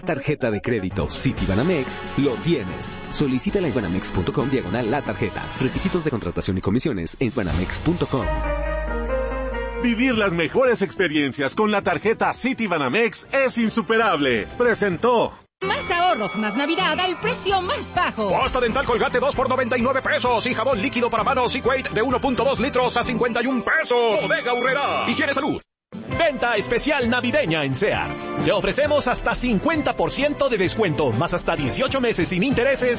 Tarjeta de crédito Citibanamex, lo tienes. Solicítala en banamex.com/la tarjeta. Requisitos de contratación y comisiones en banamex.com. Vivir las mejores experiencias con la tarjeta Citibanamex es insuperable. Presentó. Más ahorros, más Navidad al precio más bajo. Pasta dental Colgate 2 por 99 pesos y jabón líquido para manos Equate de 1.2 litros a 51 pesos. Bodega Aurrerá. Higiene Salud. Venta especial navideña en Sears. Te ofrecemos hasta 50% de descuento, más hasta 18 meses sin intereses